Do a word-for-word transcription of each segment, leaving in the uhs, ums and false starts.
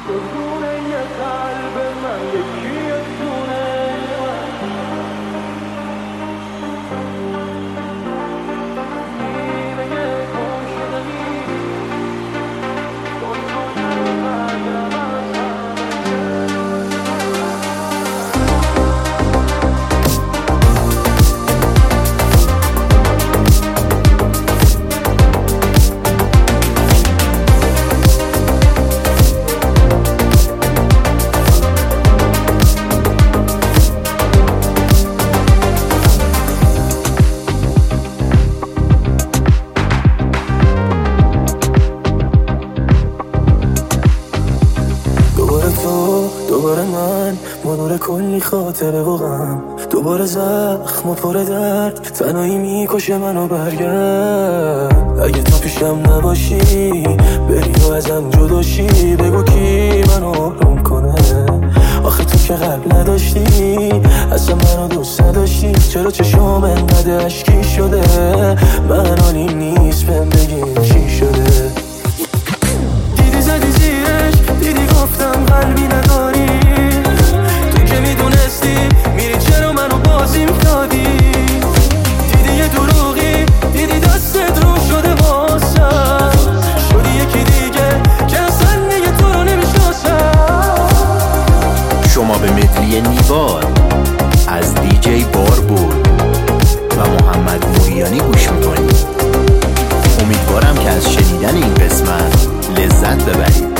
دوباره من منور کلی خاطره و غم، دوباره زخم و پر درد، تنهایی میکشه منو. برگرد اگه تو پیشم نباشی، بری و ازم جداشی، بگو کی منو آروم کنه. آخه تو که قلب نداشتی، اصلا منو دوست نداشتی، چرا چشام انقدر اشکی شده؟ من حالی نیست بهم بگین چی شده. دیدی زدی زیرش، دیدی گفتم قلبی نداری، تو که میدونستی میری چرا منو بازی میدادی. دیدی یه دروغی، دیدی دستت رو شده واسم، شدی یکی دیگه که اصلا دیگه تو رو نمیشناسم. شما به مدلی نیوار از دی جی باربود و محمد موریانی گوش میکنید. امیدوارم که از شنیدن این قسمت لذت ببرید.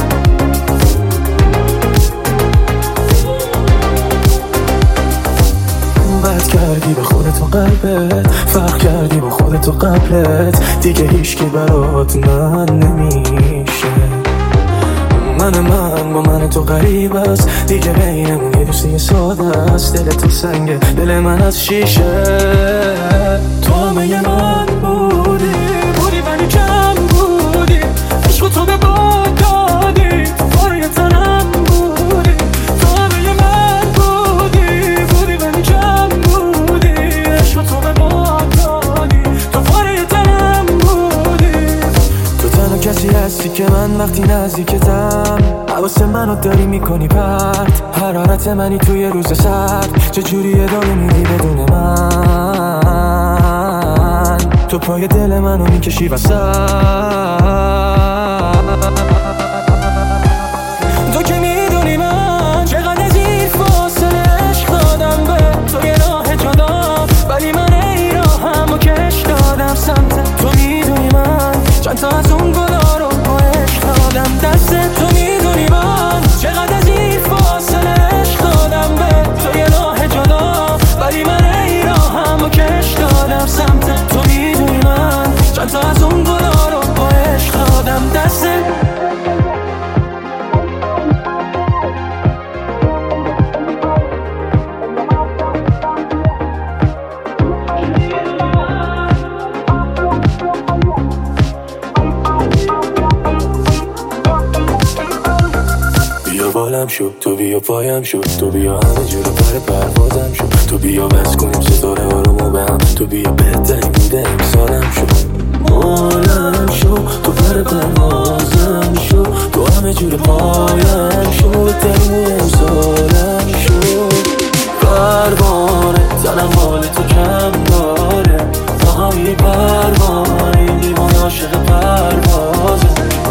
بد کردی به خودت و قلبت، فرق کردی با خودت و قبلت، دیگه هیچکی برات من نمیشه. من من با من تو غریب است، دیگه بینمون یه دوستی ساده است. دل تو سنگه، دل من از شیشه. تو همه من بودی، بودی ولی کم بودی، عشق تو به باد دادی، تو پاره تنم بودی. تو همه من بودی، بودی ولی کم بودی، عشق تو به باد دادی، تو پاره تنم بودی. تو تنها کسی هستی که من وقتی نزدیکتم حواس منو داری میکنی پرت. حرارت منی توی روز سرد، چجوری ادامه میدی بدون من؟ تو پای دل منو میکشی وسط. تو که میدونی من چقدر از این فاصله عشق دادم به تو، یه راه جدا ولی من ای راهمو کش دادم سمت تو. میدونی من چند تا از اون گلا رو با عشق دادم دست تو. میدونی من چقدر از این فاصله عشق دادم به تو، یه راه جدا ولی من ای راهمو کش دادم سمت تو. میدونی من چند تا از اون گلا رو با عشق دادم دست. بالم شد تو بیا پایم شد، تو بیا همه جور پر پروازم شد، تو بیا بس کنیم ستاره آرومو به هم، تو بیا بهترین بوده امسالم شد. بالم شد تو پر پروازم شد، تو همه جور پایم شد، بهترین امسالم شد. پروانه تنم حال تو کم داره، آهایی پروانه این دیوانه عاشق پروازه.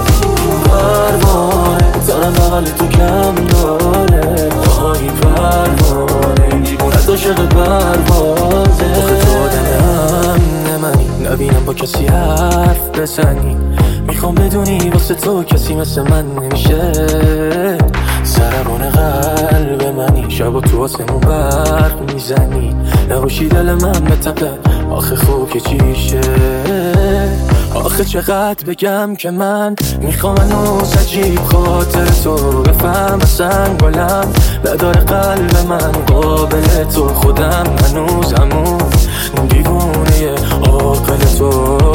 پروانه تنم حال تو کم داره، آهایی پروانه این دیوانه عاشق پروازه. آخه تو آدم نمانی، نبینم با کسی حرف بزنی، میخوام بدونی واسه تو کسی مثل من نمیشه. سربان قلب منی، شب و تو آسمون برق میزنی، نباشی دل من بتپه، آخه خوب که چیشه. آخه چقدر بگم که من میخوام هنوز عجیب خاطر تو بفهم، اصلا گلم نداره قلب من قابل تو. خودم هنوز همون دیوونه عاقل تو،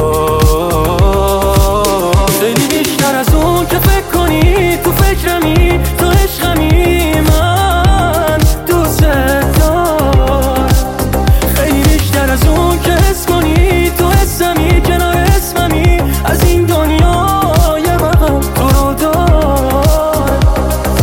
خیلی بیشتر از اون که فکر کنی. تو فکرمی، تو عشقمی، من دوست دارم. خیلی بیشتر از اون که حس کنی، تو حسمی کنار اسممی، از این دنیا یه مقام تو رو دار.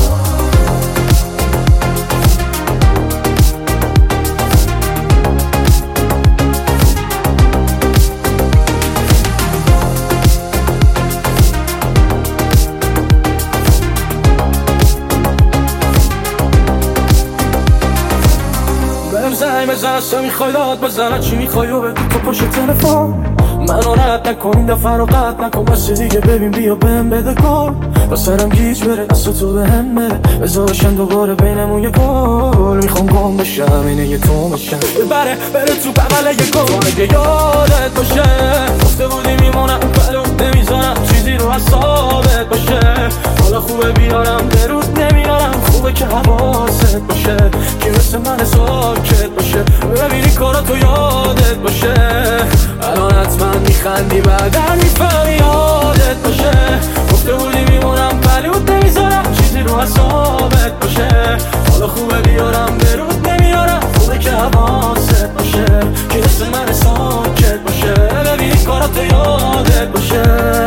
بزن اصلا میخوای داد بزن چی میخوای و بگو تو پشت تلفن منو رد نکن این دفعه رو قطع نکن بس دیگه ببین بیا بهم بده گل با سرم گیج بره دست تو بهم بره بذارشن دوباره بینمون یه گل میخوام گم بشم اینه یه تو بشم یه بره بره تو بغل یه گل اگه یادت باشه گفته بودی میمونم بلوت نمیزنم چیزی رو حسابت باشه حالا خوبه بیارم درود نمیارم خوبه که حواست باشه که مثل من ساکت باشه ببینی کاراتو یادت باشه الان حتما میخندی بعدن میفهمی یادت باشه گفته بودی میمونم بلوت نمیزنم چیزی رو حسابت باشه حالا خوبه بیارم درود نمیارم خوبه که حواست باشه که مثل من ساکت باشه ببینی کاراتو یادت باشه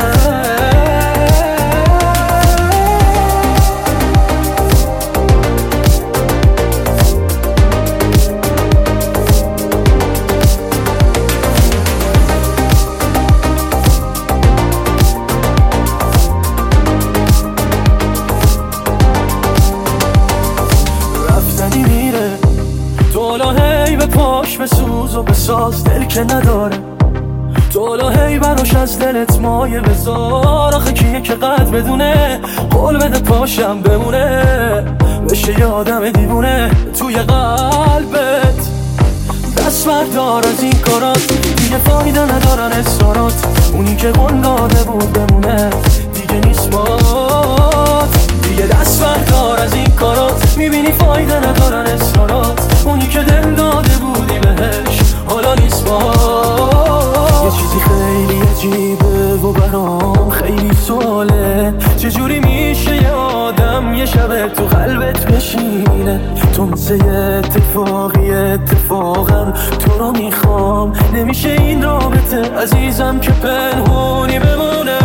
پاش بسوز و بساز دل که نداره تو هی براش از دلت مایه بذار آخه کیه که قد بدونه قول بده پاشم بمونه بشه یه آدم دیوونه توی قلبت دست بردار از این کارات دیگه فایده ندارن اصرارات اونی که قول داده بود بمونه دیگه نیست بات دیگه دست بردار از این کارات میبینی فایده ندارن اصرارات اونی که دل داده بودی بهش حالا نیست بات یه چیزی خیلی عجیبه و برام خیلی سواله چجوری میشه یه آدم یه شب تو قلبت بشینه تو مثل اتفاقی اتفاقا تو رو میخوام نمیشه این رابطه عزیزم که پنهونی بمونه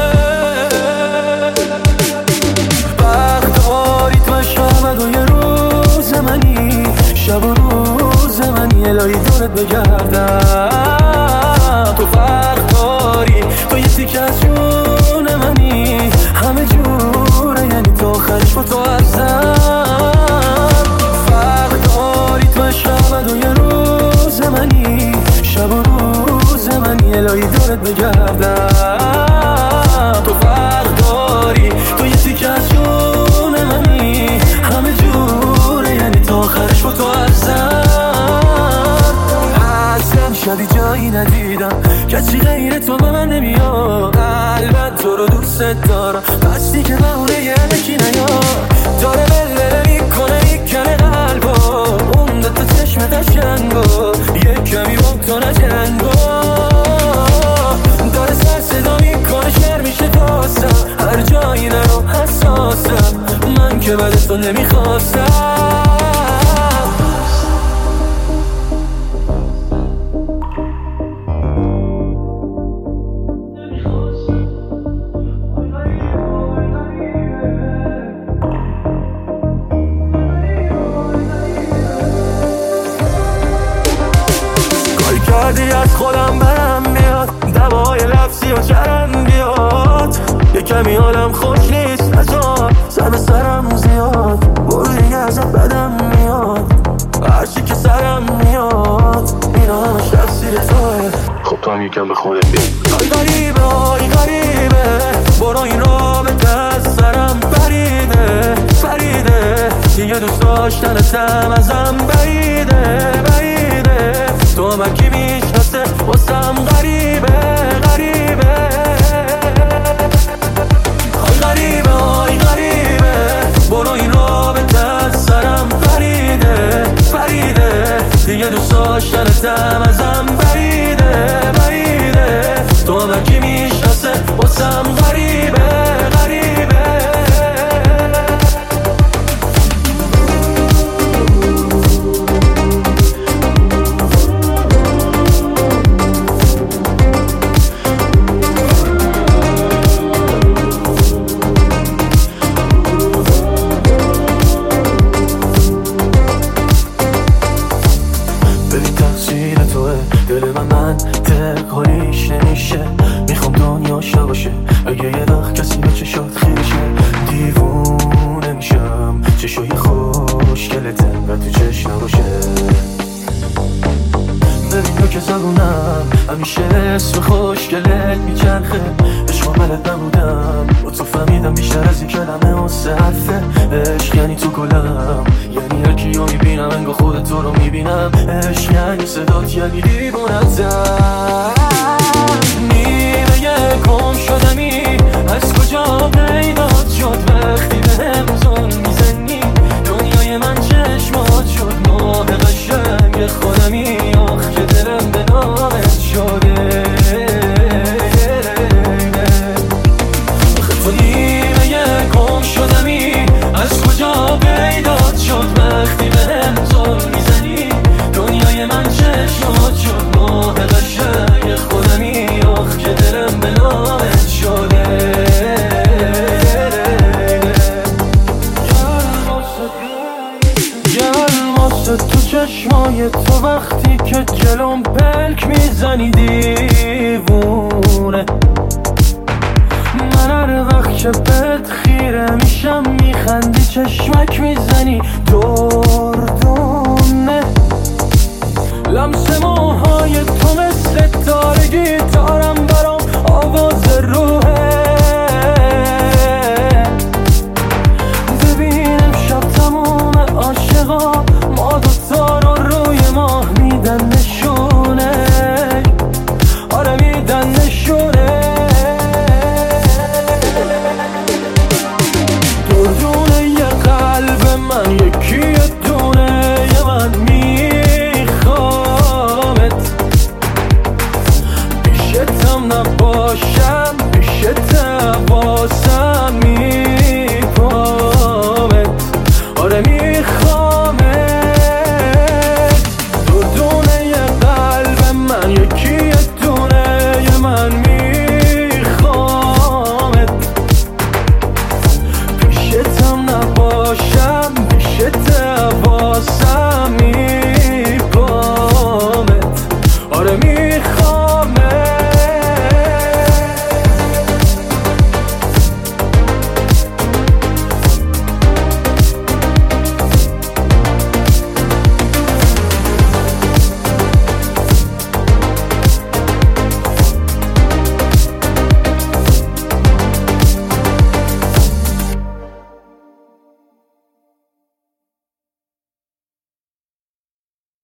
بردارید و شب و یه روز منی شب و روز منی الهی دورت بگردم تو فرق داری تو یه تیک از جون منی همه جوره یعنی تو آخرش با تو ازم فرق داری تو شب و یه روز منی شب و روز منی الهی دورت بگردم تو فرق داری تو یه تیک از جون منی همه جوره یعنی تو آخرش با تو ازم ازم شبی جایی ندیدم کسی غیر تو به من نمیاد قلبت تو رو دوست دارم بستی که بهونه یه نکی نیاد داره بلله میکنه میکنه قلبا اون دوتا چشم قشنگا یه کمی با تو نجنگا داره سر صدا میکنه شعر میشه داستم هر جایی نرو حساسم من که بعد تو نمیخواستم کردی از خودم برم بیاد دوای لفظی و چرم بیاد یه کمی حالم خوش نیست نزار سر به سرم زیاد برو دیگه ازت بدم میاد هرچی که سرم میاد اینا همش تفسیر توه خب تو هم یکم به خودت بیا آی غریبه آی غریبه برو این رابطه از سرم بریده بریده دیگه دوست داشتنتم ازم بریده بریده تو من کی میشناسه واسم غریبه غریبه آی غریبه آی غریبه برو این رابطه از سرم بریده بریده دیگه دوست داشتنتم ازم بریده بریده تو من کی میشناسه واسم غریبه غریبه دل من منطق حالیش نمیشه میخوام دنیا شا باشه اگه یه وقت کسی به چشات خیشه دیوونه میشم چشای خوشگلته و تو چشم نباشه همیشه اسم خوشگلت میچرخه. عشق بلد نبودم با تو فهمیدم بیشتر از این کلمه و سه حرفه. عشق یعنی تو گلم، یعنی هر کیو میبینم انگار خودت تو رو میبینم. عشق یعنی صدات، یعنی دیوونتم. نیمه گم شدمی از کجا پیدات شد وقتی بهم زل میزنی. دنیای من چشمات شد ماه قشنگ خودمی. آخ که دلم به نامت شده. آخه تو نیمه گم شدمی از کجا پیدات شد وقتی بهم زل میزنی. دنیای من چشمات شد ماه قشنگ خودمی. آخ که دلم به نامت شده. گرم واسه تو چشمای تو وقتی که جلوم پلک میزنی دیوونه. من هر وقت که بهت خیره میشم میخندی چشمک میزنی دردونه. لمس موهای تو مثل تار گیتارم برام آواز روح